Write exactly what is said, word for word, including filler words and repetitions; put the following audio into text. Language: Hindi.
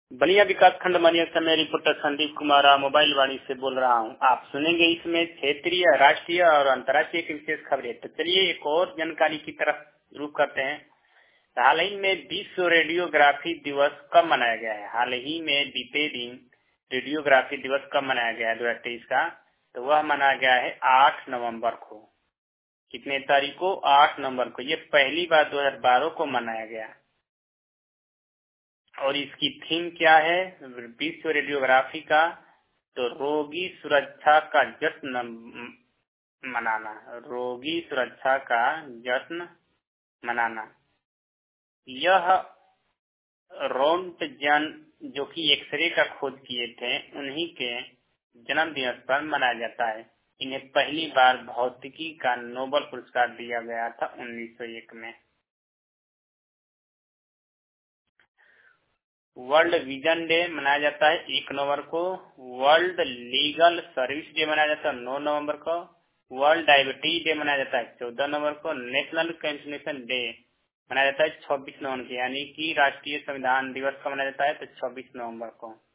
बलिया विकास खंड मनिया से मैं रिपोर्टर संदीप कुमार मोबाइल वाणी से बोल रहा हूं। आप सुनेंगे इसमें क्षेत्रीय, राष्ट्रीय और अंतर्राष्ट्रीय की विशेष खबरें। तो चलिए एक और जानकारी की तरफ रुख करते हैं। हाल ही में विश्व रेडियोग्राफी दिवस कब मनाया गया है? हाल ही में बीते दिन रेडियोग्राफी दिवस कब मनाया गया है दो हजार तेईस का? तो वह मनाया गया है आठ नवम्बर को। कितने तारीख को? आठ नवम्बर को। ये पहली बार दो हजार बारह को मनाया गया और इसकी थीम क्या है विश्व रेडियोग्राफी का? तो रोगी सुरक्षा का जश्न मनाना। रोगी सुरक्षा का जश्न मनाना। यह रोंटजन जो कि एक्सरे का खोज किए थे उन्हीं के जन्म दिवस पर मनाया जाता है। इन्हें पहली बार भौतिकी का नोबेल पुरस्कार दिया गया था उन्नीस सौ एक में। वर्ल्ड विजन डे मनाया जाता है एक नवंबर को। वर्ल्ड लीगल सर्विस डे मनाया जाता है नौ नवंबर को। वर्ल्ड डायबिटीज डे मनाया जाता है चौदह नवंबर को। नेशनल कॉन्स्टिट्यूशन डे मनाया जाता है छब्बीस नवंबर को, यानी कि राष्ट्रीय संविधान दिवस का मनाया जाता है तो छब्बीस नवंबर को।